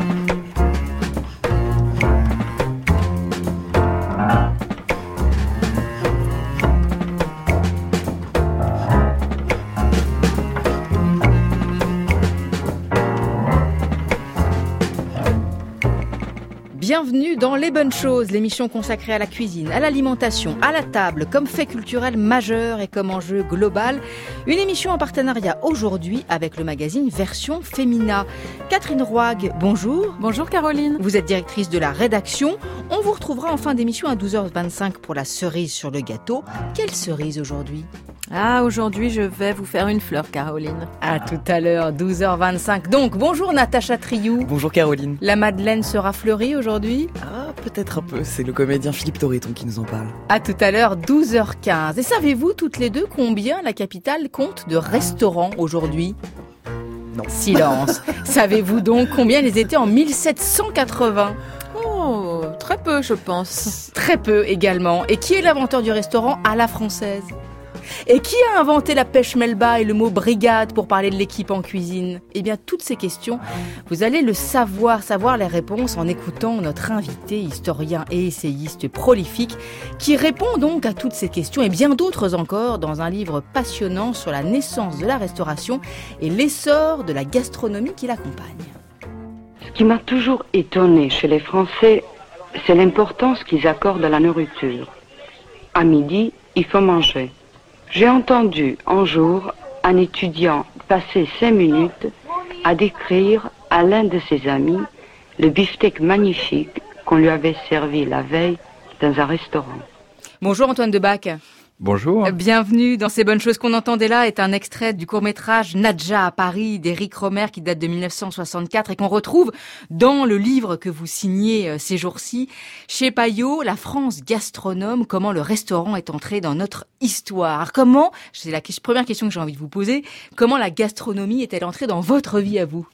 Bienvenue dans Les Bonnes Choses, l'émission consacrée à la cuisine, à l'alimentation, à la table, comme fait culturel majeur et comme enjeu global. Une émission en partenariat aujourd'hui avec le magazine Version Femina. Catherine Roig, bonjour. Bonjour Caroline. Vous êtes directrice de la rédaction. On vous retrouvera en fin d'émission à 12h25 pour la cerise sur le gâteau. Quelle cerise aujourd'hui ? Aujourd'hui, je vais vous faire une fleur, Caroline. À tout à l'heure, 12h25. Donc, bonjour Natacha Triou. Bonjour Caroline. La Madeleine sera fleurie aujourd'hui ? Peut-être un peu. C'est le comédien Philippe Torreton qui nous en parle. À tout à l'heure, 12h15. Et savez-vous toutes les deux combien la capitale compte de restaurants aujourd'hui ? Non. Silence. Savez-vous donc combien ils étaient en 1780 ? Oh, très peu, je pense. Très peu également. Et qui est l'inventeur du restaurant à la française ? Et qui a inventé la pêche melba et le mot brigade pour parler de l'équipe en cuisine ? Eh bien, toutes ces questions, vous allez le savoir les réponses en écoutant notre invité, historien et essayiste prolifique, qui répond donc à toutes ces questions et bien d'autres encore dans un livre passionnant sur la naissance de la restauration et l'essor de la gastronomie qui l'accompagne. Ce qui m'a toujours étonné chez les Français, c'est l'importance qu'ils accordent à la nourriture. À midi, il faut manger. J'ai entendu un jour un étudiant passer 5 minutes à décrire à l'un de ses amis le beefsteak magnifique qu'on lui avait servi la veille dans un restaurant. Bonjour Antoine Debac. Bonjour. Bienvenue dans Ces Bonnes Choses. Qu'on entendait là est un extrait du court-métrage Nadja à Paris d'Éric Rohmer qui date de 1964 et qu'on retrouve dans le livre que vous signez ces jours-ci. Chez Payot, La France gastronome, comment le restaurant est entré dans notre histoire. Comment, c'est la première question que j'ai envie de vous poser, comment la gastronomie est-elle entrée dans votre vie à vous ?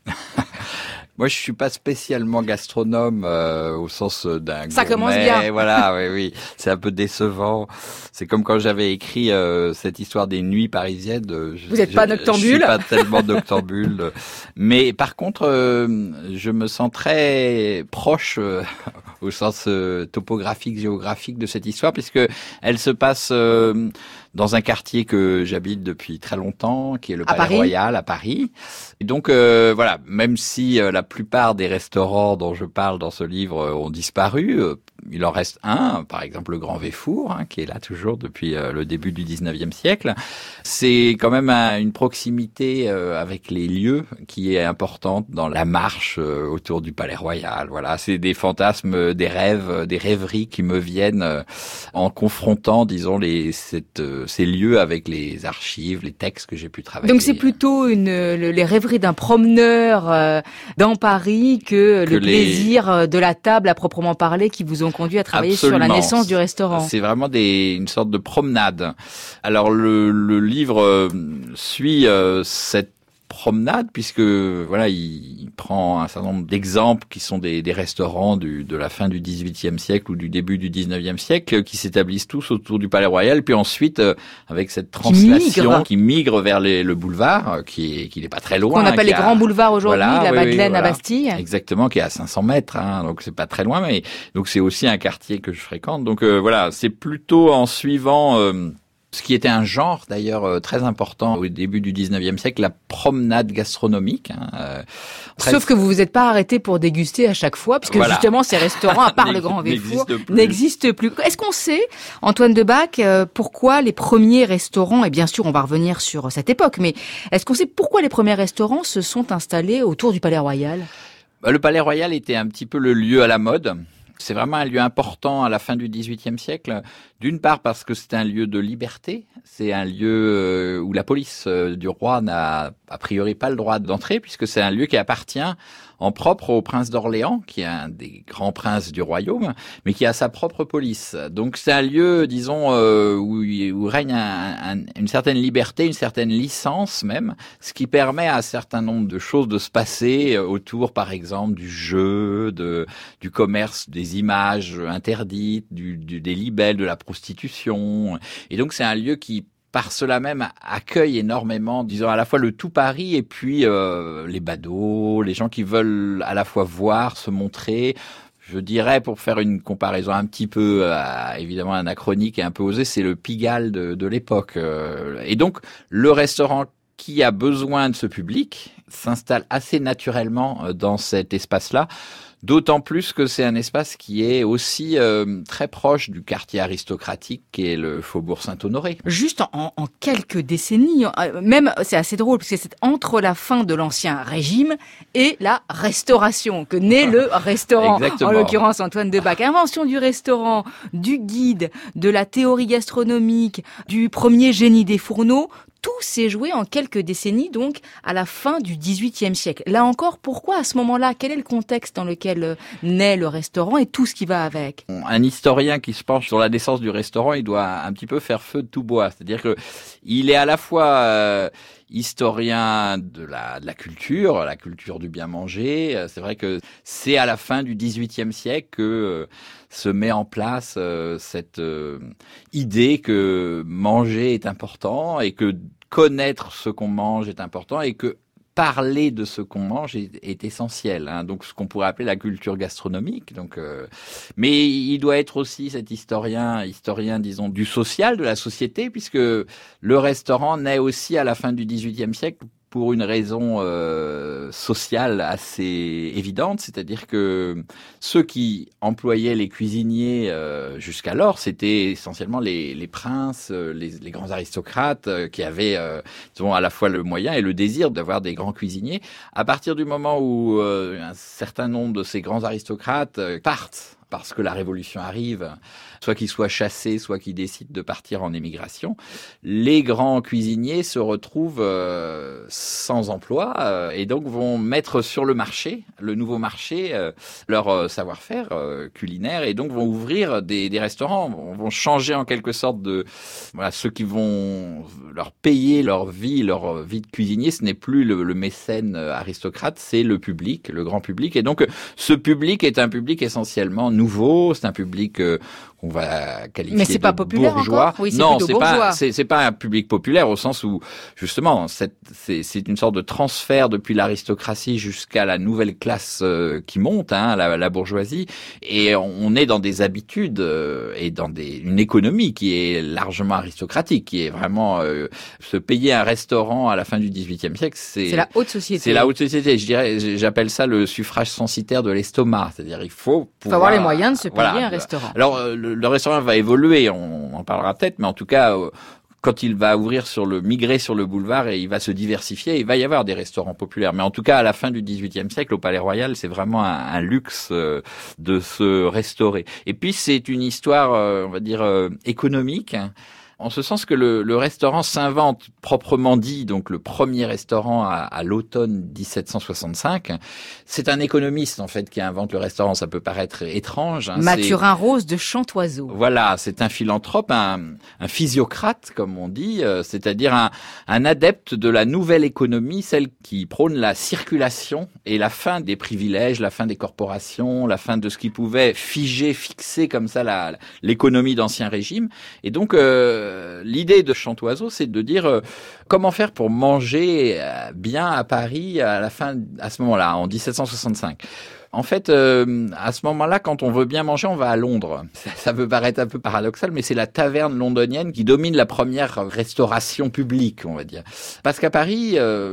Moi, je suis pas spécialement gastronome au sens d'un gourmet. Ça commence bien. Voilà, oui, c'est un peu décevant. C'est comme quand j'avais écrit cette histoire des nuits parisiennes. Vous n'êtes pas noctambule. Je suis pas tellement noctambule, mais par contre, je me sens très proche au sens topographique, géographique de cette histoire, puisque elle se passe dans un quartier que j'habite depuis très longtemps, qui est le Palais Royal à Paris. Et donc voilà, même si la plupart des restaurants dont je parle dans ce livre ont disparu, il en reste un, par exemple le Grand Véfour, qui est là toujours depuis le début du 19e siècle. C'est quand même une proximité avec les lieux qui est importante dans la marche autour du Palais Royal. Voilà, c'est des fantasmes, des rêves, des rêveries qui me viennent en confrontant, disons, ces lieux avec les archives, les textes que j'ai pu travailler. Donc c'est plutôt les rêveries d'un promeneur dans Paris que le plaisir de la table à proprement parler qui vous ont conduit à travailler Absolument. Sur la naissance du restaurant. C'est vraiment une sorte de promenade. Alors le livre suit cette promenade puisque voilà, il prend un certain nombre d'exemples qui sont des restaurants de la fin du XVIIIe siècle ou du début du XIXe siècle qui s'établissent tous autour du Palais Royal, puis ensuite avec cette translation qui migre vers le boulevard qui n'est pas très loin. Qu'on appelle les grands boulevards aujourd'hui, voilà, la Madeleine voilà. à Bastille. Exactement, qui est à 500 mètres, donc c'est pas très loin, mais donc c'est aussi un quartier que je fréquente. Donc voilà, c'est plutôt en suivant ce qui était un genre d'ailleurs très important au début du 19e siècle, la promenade gastronomique. Sauf que vous vous êtes pas arrêté pour déguster à chaque fois, puisque justement ces restaurants, à part le Grand Véfour, n'existent plus. Est-ce qu'on sait, Antoine Debac, pourquoi les premiers restaurants, et bien sûr on va revenir sur cette époque, mais est-ce qu'on sait pourquoi les premiers restaurants se sont installés autour du Palais Royal ? Le Palais Royal était un petit peu le lieu à la mode. C'est vraiment un lieu important à la fin du XVIIIe siècle. D'une part parce que c'est un lieu de liberté. C'est un lieu où la police du roi n'a a priori pas le droit d'entrer puisque c'est un lieu qui appartient en propre au prince d'Orléans, qui est un des grands princes du royaume, mais qui a sa propre police. Donc c'est un lieu, disons, où règne une certaine liberté, une certaine licence même, ce qui permet à un certain nombre de choses de se passer autour, par exemple, du jeu, du commerce des images interdites, des libelles, de la prostitution. Et donc c'est un lieu qui par cela même, accueille énormément, disons, à la fois le tout Paris et puis les badauds, les gens qui veulent à la fois voir, se montrer. Je dirais, pour faire une comparaison un petit peu, évidemment, anachronique et un peu osée, c'est le Pigalle de l'époque. Et donc, le restaurant qui a besoin de ce public s'installe assez naturellement dans cet espace-là. D'autant plus que c'est un espace qui est aussi très proche du quartier aristocratique qui est le Faubourg Saint-Honoré. Juste en quelques décennies, même c'est assez drôle parce que c'est entre la fin de l'Ancien Régime et la Restauration que naît le restaurant. Exactement. En l'occurrence Antoine Debac. Invention du restaurant, du guide, de la théorie gastronomique, du premier génie des fourneaux. Tout s'est joué en quelques décennies, donc à la fin du XVIIIe siècle. Là encore, pourquoi à ce moment-là? Quel est le contexte dans lequel naît le restaurant et tout ce qui va avec? Un historien qui se penche sur la naissance du restaurant, il doit un petit peu faire feu de tout bois. C'est-à-dire que il est à la fois historien de la culture du bien manger. C'est vrai que c'est à la fin du XVIIIe siècle que se met en place cette idée que manger est important et que connaître ce qu'on mange est important et que parler de ce qu'on mange est essentiel, hein. Donc ce qu'on pourrait appeler la culture gastronomique. Donc, mais il doit être aussi cet historien, disons, du social, de la société, puisque le restaurant naît aussi à la fin du XVIIIe siècle pour une raison sociale assez évidente, c'est-à-dire que ceux qui employaient les cuisiniers jusqu'alors, c'était essentiellement les princes, les grands aristocrates qui avaient disons, à la fois le moyen et le désir d'avoir des grands cuisiniers. À partir du moment où un certain nombre de ces grands aristocrates partent, parce que la Révolution arrive, soit qu'ils soient chassés, soit qu'ils décident de partir en émigration, les grands cuisiniers se retrouvent sans emploi et donc vont mettre sur le marché, le nouveau marché, leur savoir-faire culinaire et donc vont ouvrir des restaurants, vont changer en quelque sorte de... Voilà, ceux qui vont leur payer leur vie de cuisinier, ce n'est plus le mécène aristocrate, c'est le public, le grand public. Et donc ce public est un public essentiellement nouveau, c'est un public qu'on va qualifier mais c'est pas de populaire bourgeois. Encore oui, c'est non, bourgeois. C'est pas un public populaire au sens où justement c'est une sorte de transfert depuis l'aristocratie jusqu'à la nouvelle classe qui monte, hein, la bourgeoisie, et on est dans des habitudes et dans une économie qui est largement aristocratique, qui est vraiment se payer un restaurant à la fin du XVIIIe siècle, c'est la haute société. C'est la haute société. J'appelle ça le suffrage censitaire de l'estomac, c'est-à-dire il faut avoir les moyens de se payer voilà, un restaurant. Alors le restaurant va évoluer, on en parlera peut-être, mais en tout cas, quand il va migrer sur le boulevard et il va se diversifier, il va y avoir des restaurants populaires. Mais en tout cas, à la fin du XVIIIe siècle, au Palais Royal, c'est vraiment un luxe de se restaurer. Et puis, c'est une histoire, on va dire, économique, hein. En ce sens que le restaurant s'invente proprement dit, donc le premier restaurant à l'automne 1765. C'est un économiste en fait qui invente le restaurant. Ça peut paraître étrange, hein. Mathurin Rose de Chantoiseau. Voilà, c'est un philanthrope, un physiocrate comme on dit, c'est-à-dire un adepte de la nouvelle économie, celle qui prône la circulation et la fin des privilèges, la fin des corporations, la fin de ce qui pouvait fixer comme ça l'économie d'Ancien Régime. Et donc l'idée de Chantoiseau, c'est de dire comment faire pour manger bien à Paris à ce moment-là, en 1765. En fait, à ce moment-là, quand on veut bien manger, on va à Londres. Ça peut paraître un peu paradoxal, mais c'est la taverne londonienne qui domine la première restauration publique, on va dire. Parce qu'à Paris,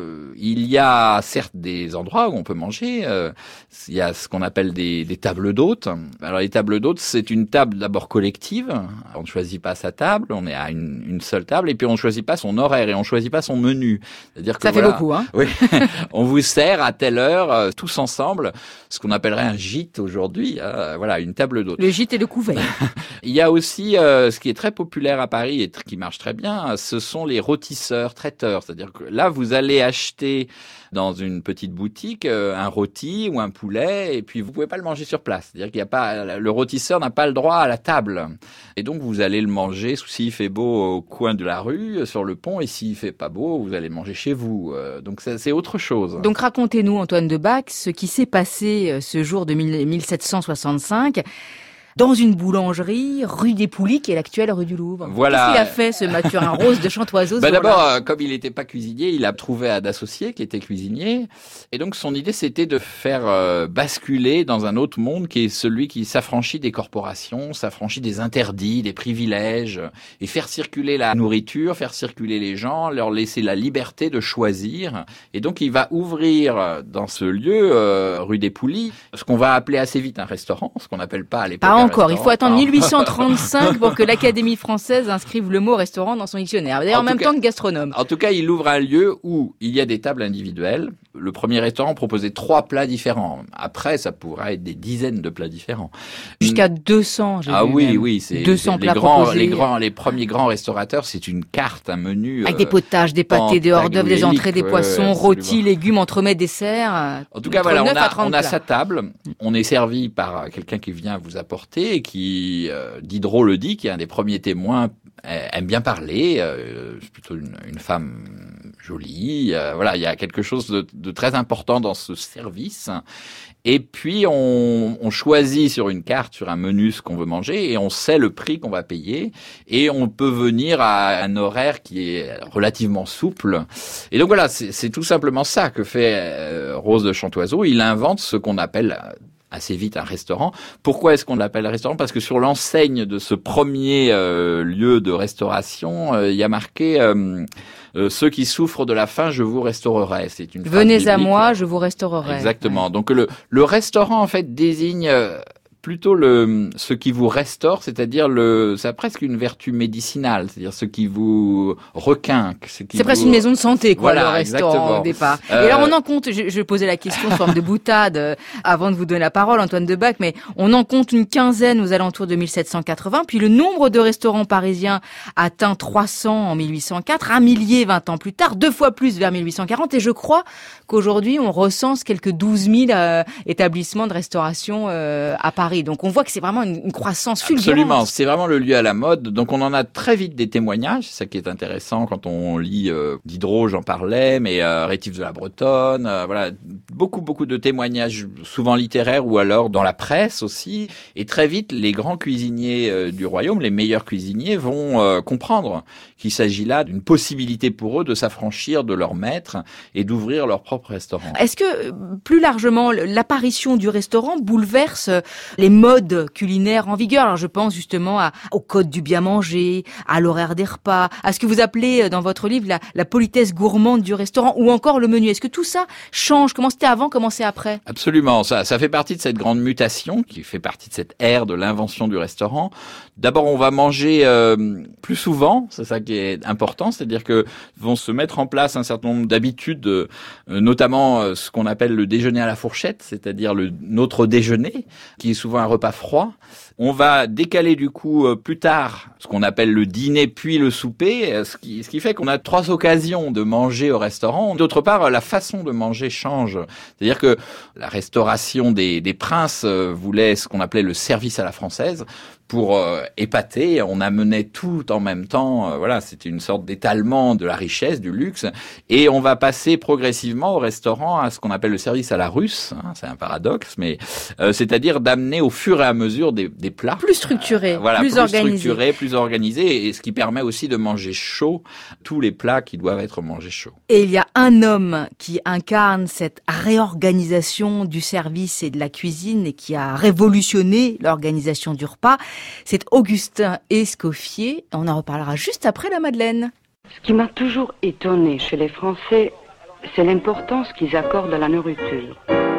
il y a certes des endroits où on peut manger. Il y a ce qu'on appelle des tables d'hôtes. Alors les tables d'hôtes, c'est une table d'abord collective. On ne choisit pas sa table, on est à une seule table, et puis on ne choisit pas son horaire et on ne choisit pas son menu. C'est-à-dire que ça fait beaucoup, hein. Oui, on vous sert à telle heure, tous ensemble, ce qu'on appellerait un gîte aujourd'hui, voilà, une table d'hôte. Le gîte et le couvert. Il y a aussi ce qui est très populaire à Paris et qui marche très bien, ce sont les rôtisseurs, traiteurs. C'est-à-dire que là, vous allez acheter dans une petite boutique un rôti ou un poulet et puis vous pouvez pas le manger sur place. C'est-à-dire qu'il y a pas, le rôtisseur n'a pas le droit à la table. Et donc vous allez le manger s'il fait beau au coin de la rue, sur le pont, et s'il fait pas beau, vous allez manger chez vous. Donc c'est autre chose. Donc racontez-nous, Antoine Debac, ce qui s'est passé ce jour de 1765. dans une boulangerie, rue des Poulies, qui est l'actuelle rue du Louvre. Voilà. Qu'est-ce qu'il a fait, ce Mathurin Rose de Chantoiseau? D'abord, comme il n'était pas cuisinier, il a trouvé un associé qui était cuisinier. Et donc, son idée, c'était de faire basculer dans un autre monde qui est celui qui s'affranchit des corporations, s'affranchit des interdits, des privilèges, et faire circuler la nourriture, faire circuler les gens, leur laisser la liberté de choisir. Et donc, il va ouvrir dans ce lieu, rue des Poulies, ce qu'on va appeler assez vite un restaurant, ce qu'on n'appelle pas à l'époque Pas un encore, il faut attendre restaurant. 1835 pour que l'Académie française inscrive le mot restaurant dans son dictionnaire. D'ailleurs, en même temps que gastronome. En tout cas, il ouvre un lieu où il y a des tables individuelles. Le premier restaurant proposait 3 plats différents. Après, ça pourrait être des dizaines de plats différents. Jusqu'à 200, j'ai vu. Oui, même. oui, c'est 200 plats les premiers grands restaurateurs, c'est une carte, un menu. Avec des potages, des pâtés, des hors-d'œuvre, des entrées, des poissons, rôtis, absolument. légumes, entremets, desserts. En tout cas, entre voilà, 9 à 30 on a plats. sa table. On est servi par quelqu'un qui vient vous apporter et qui, Diderot le dit, qui est un des premiers témoins, aime bien parler. C'est plutôt une femme jolie. Voilà, il y a quelque chose de très important dans ce service. Et puis, on choisit sur une carte, sur un menu, ce qu'on veut manger et on sait le prix qu'on va payer. Et on peut venir à un horaire qui est relativement souple. Et donc voilà, c'est tout simplement ça que fait Rose de Chantoiseau. Il invente ce qu'on appelle assez vite un restaurant. Pourquoi est-ce qu'on l'appelle restaurant? Parce que sur l'enseigne de ce premier lieu de restauration, il y a marqué ceux qui souffrent de la faim, je vous restaurerai. C'est une phrase Venez à biblique. moi, je vous restaurerai. Exactement. Donc le restaurant en fait désigne plutôt ce qui vous restaure, c'est-à-dire ça a presque une vertu médicinale, c'est-à-dire ce qui vous requinque. C'est presque une maison de santé, quoi, Voilà, le restaurant exactement. au départ. Et alors on en compte, je posais la question sous forme de boutade avant de vous donner la parole, Antoine Debac, mais on en compte une quinzaine aux alentours de 1780, puis le nombre de restaurants parisiens atteint 300 en 1804, un millier 20 ans plus tard, 2 fois plus vers 1840, et je crois qu'aujourd'hui on recense quelques 12 000 établissements de restauration à Paris. Donc on voit que c'est vraiment une croissance fulgurante. Absolument, c'est vraiment le lieu à la mode. Donc on en a très vite des témoignages, c'est ça qui est intéressant quand on lit Diderot, j'en parlais, mais Rétif de la Bretonne, voilà, beaucoup de témoignages, souvent littéraires ou alors dans la presse aussi. Et très vite, les grands cuisiniers du royaume, les meilleurs cuisiniers, vont comprendre qu'il s'agit là d'une possibilité pour eux de s'affranchir de leur maître et d'ouvrir leur propre restaurant. Est-ce que, plus largement, l'apparition du restaurant bouleverse les modes culinaires en vigueur? Alors je pense justement au code du bien manger, à l'horaire des repas, à ce que vous appelez dans votre livre la politesse gourmande du restaurant, ou encore le menu. Est-ce que tout ça change? Comment c'était avant, comment c'est après? Absolument, ça fait partie de cette grande mutation qui fait partie de cette ère de l'invention du restaurant. D'abord, on va manger plus souvent, c'est ça qui est important, c'est-à-dire que vont se mettre en place un certain nombre d'habitudes, notamment ce qu'on appelle le déjeuner à la fourchette, c'est-à-dire notre déjeuner, qui est souvent un repas froid. On va décaler du coup plus tard ce qu'on appelle le dîner puis le souper, ce qui fait qu'on a 3 occasions de manger au restaurant. D'autre part, la façon de manger change. C'est-à-dire que la restauration des princes voulait ce qu'on appelait le service à la française. Pour épater, on amenait tout en même temps. Voilà, c'était une sorte d'étalement de la richesse, du luxe. Et on va passer progressivement au restaurant à ce qu'on appelle le service à la russe. C'est un paradoxe, mais c'est-à-dire d'amener au fur et à mesure des plats Plus structurés, voilà, plus organisés. structurés, plus organisés, et ce qui permet aussi de manger chaud tous les plats qui doivent être mangés chauds. Et il y a un homme qui incarne cette réorganisation du service et de la cuisine et qui a révolutionné l'organisation du repas. C'est Augustin Escoffier. On en reparlera juste après la Madeleine. Ce qui m'a toujours étonné chez les Français, c'est l'importance qu'ils accordent à la nourriture.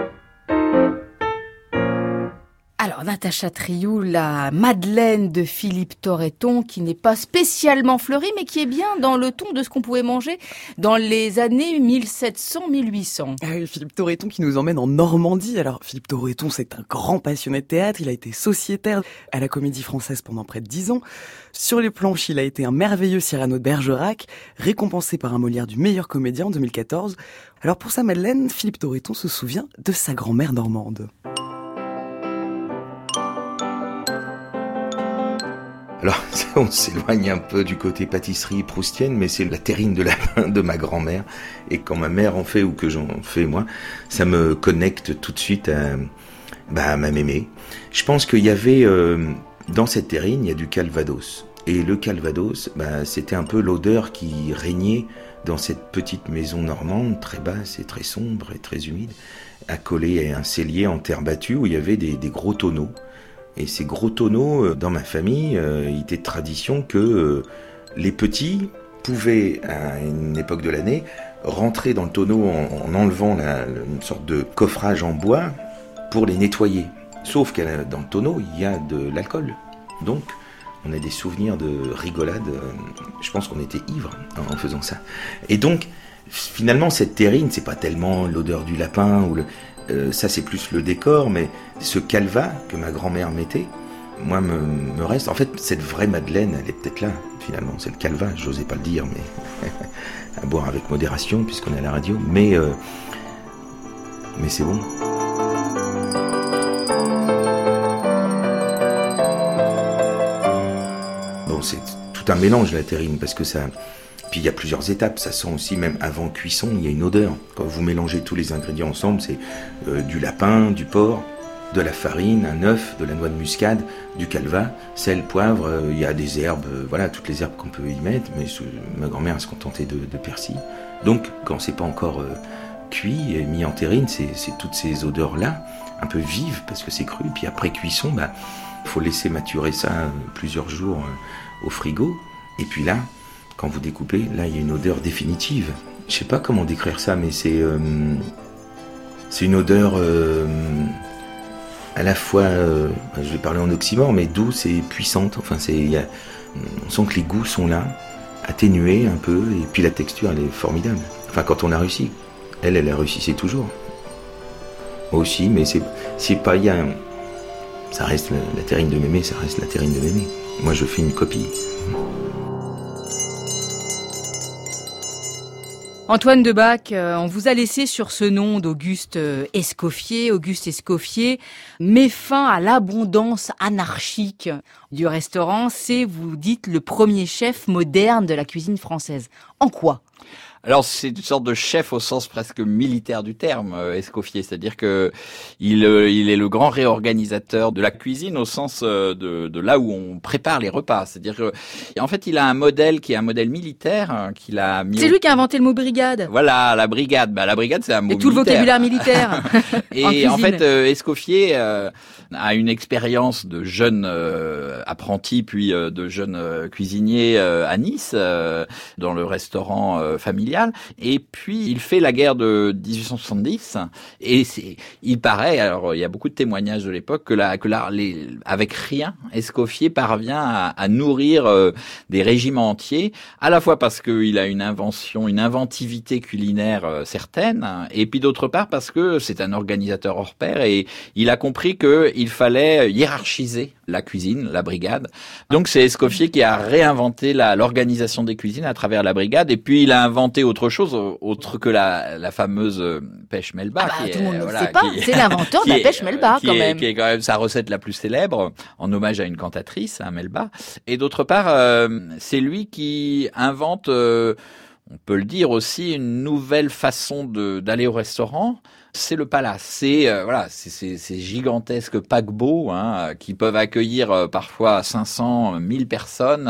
Alors, Natacha Trioux, la Madeleine de Philippe Torreton, qui n'est pas spécialement fleurie, mais qui est bien dans le ton de ce qu'on pouvait manger dans les années 1700-1800. Ah oui, Philippe Torreton qui nous emmène en Normandie. Alors, Philippe Torreton, c'est un grand passionné de théâtre. Il a été sociétaire à la Comédie Française pendant près de 10 ans. Sur les planches, il a été un merveilleux Cyrano de Bergerac, récompensé par un Molière du meilleur comédien en 2014. Alors, pour sa Madeleine, Philippe Torreton se souvient de sa grand-mère normande. Alors, on s'éloigne un peu du côté pâtisserie proustienne, mais c'est la terrine de lapin de ma grand-mère. Et quand ma mère en fait ou que j'en fais moi, ça me connecte tout de suite à ma mémé. Je pense qu'il y avait, dans cette terrine, il y a du calvados. Et le calvados, c'était un peu l'odeur qui régnait dans cette petite maison normande, très basse et très sombre et très humide, accolée à un cellier en terre battue où il y avait des gros tonneaux. Et ces gros tonneaux, dans ma famille, il était de tradition que les petits pouvaient, à une époque de l'année, rentrer dans le tonneau en enlevant une sorte de coffrage en bois pour les nettoyer. Sauf que dans le tonneau, il y a de l'alcool. Donc, on a des souvenirs de rigolade. Je pense qu'on était ivres en faisant ça. Et donc, finalement, cette terrine, c'est pas tellement l'odeur du lapin ou ça c'est plus le décor, mais ce calva que ma grand-mère mettait, moi me reste. En fait, cette vraie Madeleine, elle est peut-être là, finalement. C'est le calva, j'osais pas le dire, mais à boire avec modération, puisqu'on est à la radio. Mais c'est bon. Bon, c'est tout un mélange, la terrine, parce que ça... Puis il y a plusieurs étapes, ça sent aussi, même avant cuisson, il y a une odeur. Quand vous mélangez tous les ingrédients ensemble, c'est du lapin, du porc, de la farine, un œuf, de la noix de muscade, du calva, sel, poivre, il y a des herbes, voilà, toutes les herbes qu'on peut y mettre, mais ma grand-mère se contentait de persil. Donc, quand c'est pas encore cuit et mis en terrine, c'est toutes ces odeurs-là, un peu vives, parce que c'est cru, puis après cuisson, faut laisser maturer ça plusieurs jours au frigo, et puis là, quand vous découpez, là, il y a une odeur définitive. Je sais pas comment décrire ça, mais c'est une odeur à la fois, je vais parler en oxymore, mais douce et puissante. Enfin, on sent que les goûts sont là, atténués un peu, et puis la texture, elle est formidable. Enfin, quand on a réussi, elle a réussi, c'est toujours. Moi aussi, mais c'est pas, ça reste la terrine de mémé, ça reste la terrine de mémé. Moi, je fais une copie. Antoine Debac, on vous a laissé sur ce nom d'Auguste Escoffier. Auguste Escoffier met fin à l'abondance anarchique du restaurant. C'est, vous dites, le premier chef moderne de la cuisine française. En quoi ? Alors c'est une sorte de chef au sens presque militaire du terme, Escoffier, c'est-à-dire que il est le grand réorganisateur de la cuisine au sens de là où on prépare les repas, c'est-à-dire que en fait il a un modèle qui est un modèle militaire qu'il a mis. C'est lui qui a inventé le mot brigade. Voilà, la brigade. La brigade c'est un mot militaire. Et tout le vocabulaire militaire. Et en fait Escoffier a une expérience de jeune apprenti puis de jeune cuisinier à Nice dans le restaurant familial. Et puis il fait la guerre de 1870 et il paraît, alors il y a beaucoup de témoignages de l'époque que avec rien Escoffier parvient à nourrir des régiments entiers, à la fois parce qu'il a une inventivité culinaire certaine, et puis d'autre part parce que c'est un organisateur hors pair et il a compris que il fallait hiérarchiser la cuisine, la brigade. Donc c'est Escoffier qui a réinventé l'organisation des cuisines à travers la brigade, et puis il a inventé autre chose, autre que la fameuse pêche Melba. Tout le monde ne le sait pas, c'est l'inventeur de la pêche Melba quand même. Qui est quand même sa recette la plus célèbre, en hommage à une cantatrice, à Melba. Et d'autre part, c'est lui qui invente, on peut le dire aussi, une nouvelle façon d'aller au restaurant. C'est le palace, c'est ces gigantesques paquebots qui peuvent accueillir parfois 500, 1000 personnes,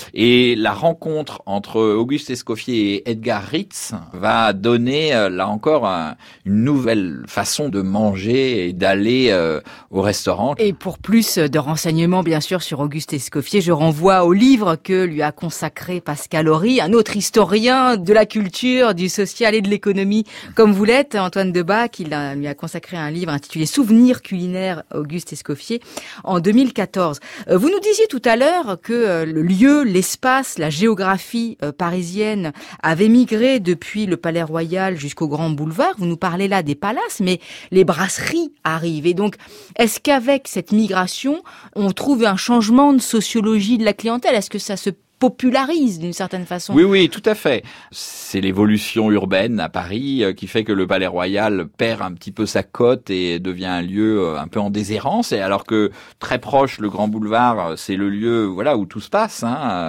et la rencontre entre Auguste Escoffier et Edgar Ritz va donner là encore une nouvelle façon de manger et d'aller au restaurant. Et pour plus de renseignements bien sûr sur Auguste Escoffier, je renvoie au livre que lui a consacré Pascal Horry, un autre historien de la culture, du social et de l'économie comme vous l'êtes, Antoine Debac. Il lui a consacré un livre intitulé Souvenirs culinaires Auguste Escoffier en 2014. Vous nous disiez tout à l'heure que le lieu, l'espace, la géographie parisienne avait migré depuis le Palais Royal jusqu'au Grand Boulevard. Vous nous parlez là des palaces, mais les brasseries arrivent. Et donc, est-ce qu'avec cette migration, on trouve un changement de sociologie de la clientèle ? Est-ce que ça se popularise d'une certaine façon. Oui, tout à fait. C'est l'évolution urbaine à Paris qui fait que le Palais Royal perd un petit peu sa cote et devient un lieu un peu en déshérence. Et alors que très proche, le Grand Boulevard, c'est le lieu où tout se passe.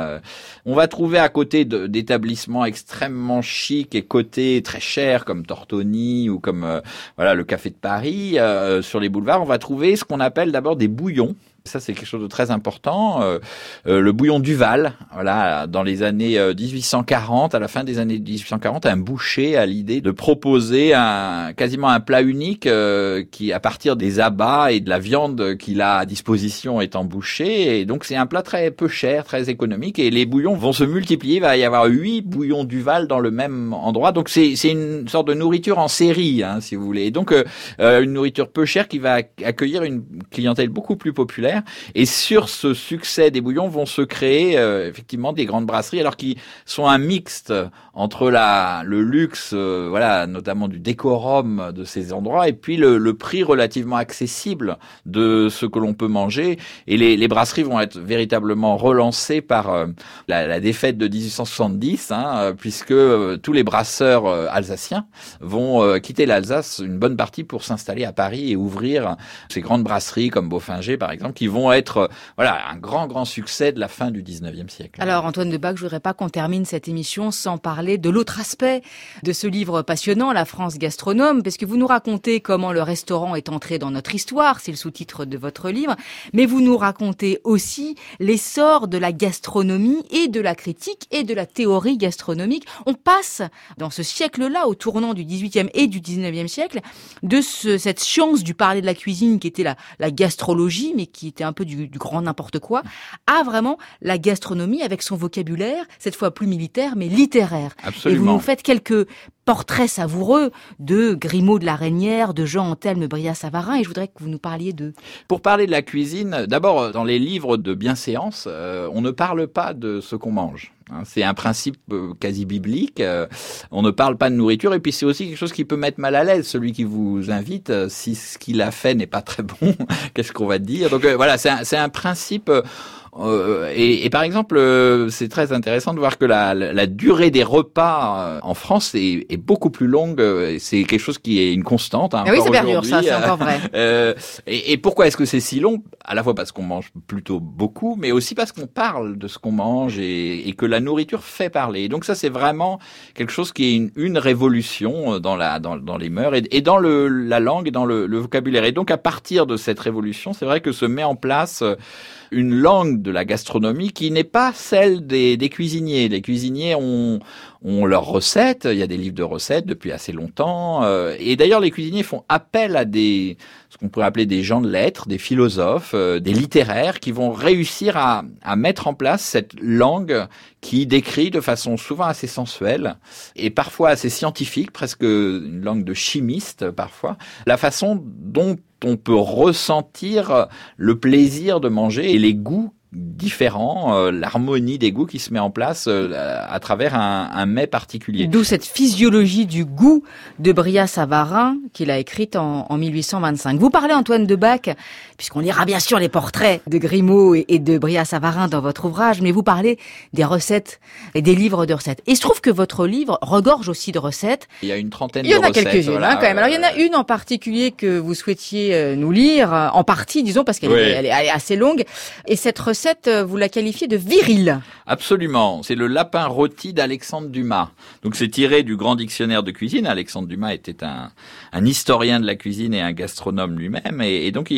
On va trouver à côté d'établissements extrêmement chics et cotés très chers comme Tortoni ou comme le Café de Paris. Sur les boulevards, on va trouver ce qu'on appelle d'abord des bouillons. Ça, c'est quelque chose de très important. Le bouillon Duval, dans les années 1840, à la fin des années 1840, un boucher a l'idée de proposer quasiment un plat unique qui, à partir des abats et de la viande qu'il a à disposition étant bouché. Et donc, c'est un plat très peu cher, très économique. Et les bouillons vont se multiplier. Il va y avoir 8 bouillons Duval dans le même endroit. Donc, c'est une sorte de nourriture en série, si vous voulez. Et donc, une nourriture peu chère qui va accueillir une clientèle beaucoup plus populaire. Et sur ce succès des bouillons vont se créer effectivement des grandes brasseries, alors qui sont un mixte entre le luxe, notamment du décorum de ces endroits, et puis le prix relativement accessible de ce que l'on peut manger. Et les brasseries vont être véritablement relancées par la défaite de 1870, puisque tous les brasseurs alsaciens vont quitter l'Alsace, une bonne partie, pour s'installer à Paris et ouvrir ces grandes brasseries comme Bofinger, par exemple, qui vont être un grand succès de la fin du 19e siècle. Alors Antoine Debac, je voudrais pas qu'on termine cette émission sans parler de l'autre aspect de ce livre passionnant, La France gastronome, parce que vous nous racontez comment le restaurant est entré dans notre histoire, c'est le sous-titre de votre livre, mais vous nous racontez aussi l'essor de la gastronomie et de la critique et de la théorie gastronomique. On passe dans ce siècle-là, au tournant du 18e et du 19e siècle, de cette science du parler de la cuisine qui était la gastrologie, mais qui était un peu du grand n'importe quoi, à vraiment la gastronomie avec son vocabulaire, cette fois plus militaire, mais littéraire. Absolument. Et vous nous faites quelques portraits savoureux de Grimaud de la Reynière, de Jean-Anthelme Brillat-Savarin, et je voudrais que vous nous parliez d'eux. Pour parler de la cuisine, d'abord, dans les livres de bienséance, on ne parle pas de ce qu'on mange. C'est un principe quasi biblique. On ne parle pas de nourriture, et puis c'est aussi quelque chose qui peut mettre mal à l'aise celui qui vous invite. Si ce qu'il a fait n'est pas très bon, qu'est-ce qu'on va dire? Donc c'est un principe. Et par exemple, c'est très intéressant de voir que la durée des repas en France est beaucoup plus longue. C'est quelque chose qui est une constante. Ah oui, c'est perdure, ça, c'est encore vrai. Et pourquoi est-ce que c'est si long? À la fois parce qu'on mange plutôt beaucoup, mais aussi parce qu'on parle de ce qu'on mange et que la nourriture fait parler. Et donc ça, c'est vraiment quelque chose qui est une révolution dans les mœurs et dans la langue et dans le vocabulaire. Et donc à partir de cette révolution, c'est vrai que se met en place une langue de la gastronomie qui n'est pas celle des cuisiniers. Les cuisiniers ont leurs recettes, il y a des livres de recettes depuis assez longtemps, et d'ailleurs les cuisiniers font appel à ce qu'on pourrait appeler des gens de lettres, des philosophes, des littéraires qui vont réussir à mettre en place cette langue qui décrit de façon souvent assez sensuelle et parfois assez scientifique, presque une langue de chimiste parfois, la façon dont on peut ressentir le plaisir de manger et les goûts différents, l'harmonie des goûts qui se met en place à travers un mets particulier. D'où cette physiologie du goût de Brillat-Savarin qu'il a écrite en 1825. Vous parlez, Antoine Debac, puisqu'on lira bien sûr les portraits de Grimaud et de Brillat-Savarin dans votre ouvrage, mais vous parlez des recettes et des livres de recettes. Et il se trouve que votre livre regorge aussi de recettes. Il y a une trentaine de recettes. Il y en a quelques-unes quand même. Alors il y en a une en particulier que vous souhaitiez nous lire, en partie disons, parce qu'elle est assez longue. Et cette recette, vous la qualifiez de virile. Absolument. C'est le lapin rôti d'Alexandre Dumas. Donc c'est tiré du grand dictionnaire de cuisine. Alexandre Dumas était un historien de la cuisine et un gastronome lui-même. Et donc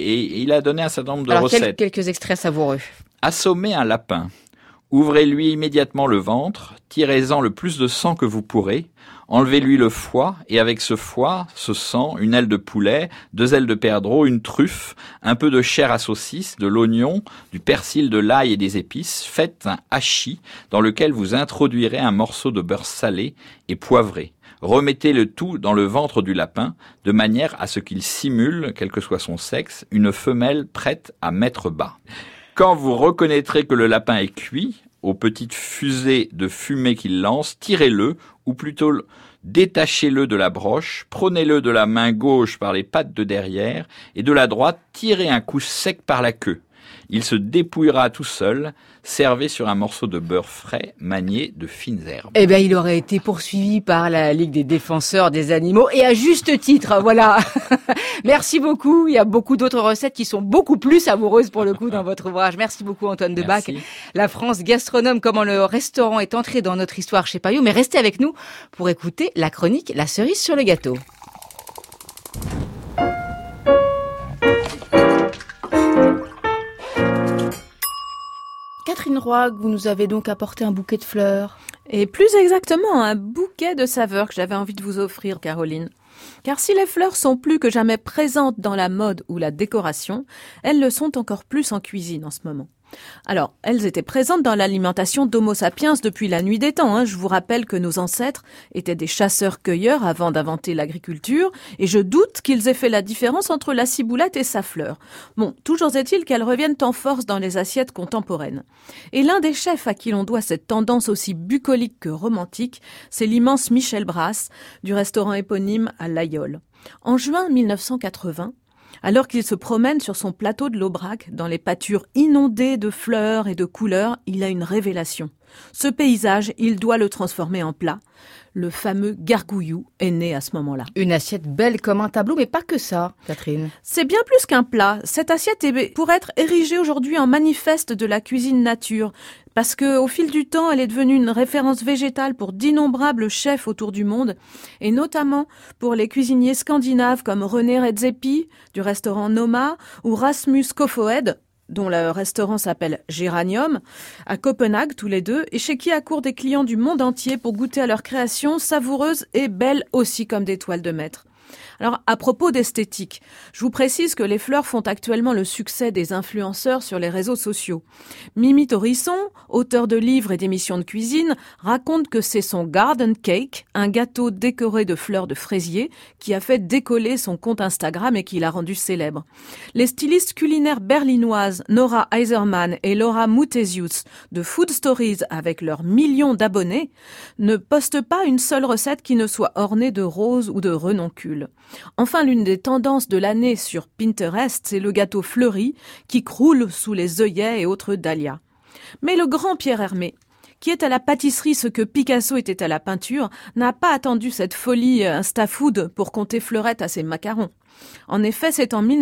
il a donné un certain nombre de recettes. Quelques extraits savoureux. Assommez un lapin. Ouvrez-lui immédiatement le ventre. Tirez-en le plus de sang que vous pourrez. Enlevez-lui le foie, et avec ce foie, ce sang, une aile de poulet, 2 ailes de perdreau, une truffe, un peu de chair à saucisse, de l'oignon, du persil, de l'ail et des épices. Faites un hachis dans lequel vous introduirez un morceau de beurre salé et poivré. Remettez le tout dans le ventre du lapin, de manière à ce qu'il simule, quel que soit son sexe, une femelle prête à mettre bas. Quand vous reconnaîtrez que le lapin est cuit, aux petites fusées de fumée qu'il lance, tirez-le, ou plutôt détachez-le de la broche, prenez-le de la main gauche par les pattes de derrière, et de la droite, tirez un coup sec par la queue. Il se dépouillera tout seul, servé sur un morceau de beurre frais, manié de fines herbes. Eh bien, il aurait été poursuivi par la Ligue des défenseurs des animaux, et à juste titre, voilà. Merci beaucoup. Il y a beaucoup d'autres recettes qui sont beaucoup plus savoureuses pour le coup dans votre ouvrage. Merci beaucoup, Antoine Debac. Merci. La France gastronome, comment le restaurant est entré dans notre histoire chez Payot. Mais restez avec nous pour écouter la chronique La cerise sur le gâteau. Catherine Roig, vous nous avez donc apporté un bouquet de fleurs. Et plus exactement, un bouquet de saveurs que j'avais envie de vous offrir, Caroline. Car si les fleurs sont plus que jamais présentes dans la mode ou la décoration, elles le sont encore plus en cuisine en ce moment. Alors, elles étaient présentes dans l'alimentation d'Homo sapiens depuis la nuit des temps. Je vous rappelle que nos ancêtres étaient des chasseurs-cueilleurs avant d'inventer l'agriculture, et je doute qu'ils aient fait la différence entre la ciboulette et sa fleur. Bon, toujours est-il qu'elles reviennent en force dans les assiettes contemporaines. Et l'un des chefs à qui l'on doit cette tendance aussi bucolique que romantique, c'est l'immense Michel Brasse, du restaurant éponyme à l'Aïol. En juin 1980, alors qu'il se promène sur son plateau de l'Aubrac, dans les pâtures inondées de fleurs et de couleurs, il a une révélation. Ce paysage, il doit le transformer en plat. Le fameux gargouillou est né à ce moment-là. Une assiette belle comme un tableau, mais pas que ça, Catherine. C'est bien plus qu'un plat. Cette assiette est pour être érigée aujourd'hui en manifeste de la cuisine nature. Parce que, au fil du temps, elle est devenue une référence végétale pour d'innombrables chefs autour du monde, et notamment pour les cuisiniers scandinaves comme René Redzepi, du restaurant Noma, ou Rasmus Kofoed, dont le restaurant s'appelle Géranium, à Copenhague tous les deux, et chez qui accourent des clients du monde entier pour goûter à leur création savoureuse et belle aussi comme des toiles de maître. Alors, à propos d'esthétique, je vous précise que les fleurs font actuellement le succès des influenceurs sur les réseaux sociaux. Mimi Torisson, auteur de livres et d'émissions de cuisine, raconte que c'est son garden cake, un gâteau décoré de fleurs de fraisier, qui a fait décoller son compte Instagram et qui l'a rendu célèbre. Les stylistes culinaires berlinoises Nora Eiserman et Laura Mutesius de Food Stories, avec leurs millions d'abonnés, ne postent pas une seule recette qui ne soit ornée de roses ou de renoncules. Enfin, l'une des tendances de l'année sur Pinterest, c'est le gâteau fleuri qui croule sous les œillets et autres dahlias. Mais le grand Pierre Hermé, qui est à la pâtisserie ce que Picasso était à la peinture, n'a pas attendu cette folie Instafood pour compter fleurette à ses macarons. En effet, c'est en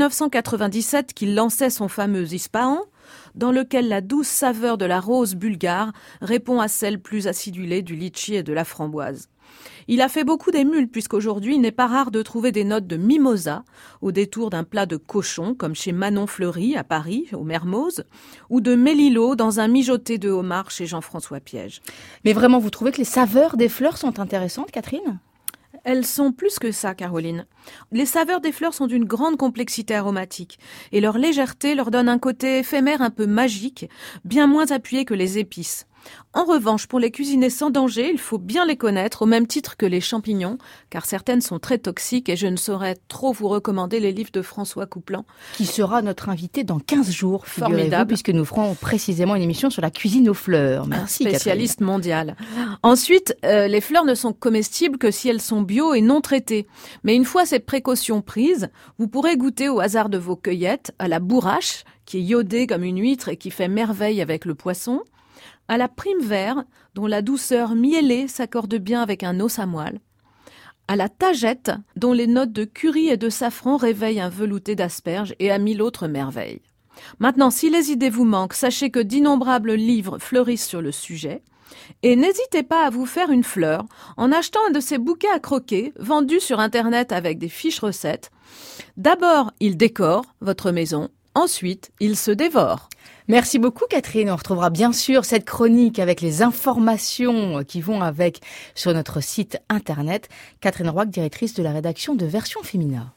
1997 qu'il lançait son fameux Ispahan, dans lequel la douce saveur de la rose bulgare répond à celle plus acidulée du litchi et de la framboise. Il a fait beaucoup d'émules puisqu'aujourd'hui il n'est pas rare de trouver des notes de mimosa au détour d'un plat de cochon comme chez Manon Fleury à Paris, au Mermoz, ou de mélilo dans un mijoté de homard chez Jean-François Piège. Mais vraiment, vous trouvez que les saveurs des fleurs sont intéressantes, Catherine ? Elles sont plus que ça, Caroline. Les saveurs des fleurs sont d'une grande complexité aromatique et leur légèreté leur donne un côté éphémère un peu magique, bien moins appuyé que les épices. En revanche, pour les cuisiner sans danger, il faut bien les connaître au même titre que les champignons, car certaines sont très toxiques et je ne saurais trop vous recommander les livres de François Couplan. Qui sera notre invité dans 15 jours, formidable, puisque nous ferons précisément une émission sur la cuisine aux fleurs. Merci, un spécialiste mondial. Ensuite, les fleurs ne sont comestibles que si elles sont bio et non traitées. Mais une fois ces précautions prises, vous pourrez goûter au hasard de vos cueillettes à la bourrache, qui est iodée comme une huître et qui fait merveille avec le poisson, à la prime vert, dont la douceur miellée s'accorde bien avec un os à moelle, à la tagette, dont les notes de curry et de safran réveillent un velouté d'asperges, et à mille autres merveilles. Maintenant, si les idées vous manquent, sachez que d'innombrables livres fleurissent sur le sujet, et n'hésitez pas à vous faire une fleur en achetant un de ces bouquets à croquer vendus sur Internet avec des fiches recettes. D'abord, ils décorent votre maison, ensuite, ils se dévorent. Merci beaucoup, Catherine. On retrouvera bien sûr cette chronique avec les informations qui vont avec sur notre site internet. Catherine Roig, directrice de la rédaction de Version Fémina.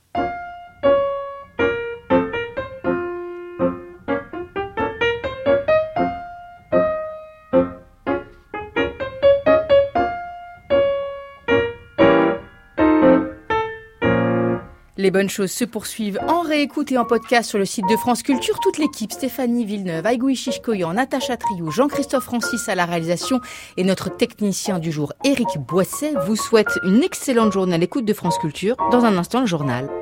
Les bonnes choses se poursuivent en réécoute et en podcast sur le site de France Culture. Toute l'équipe, Stéphanie Villeneuve, Aïgoui Chichkoyan, Natacha Triou, Jean-Christophe Francis à la réalisation et notre technicien du jour, Éric Boisset, vous souhaite une excellente journée à l'écoute de France Culture. Dans un instant, le journal.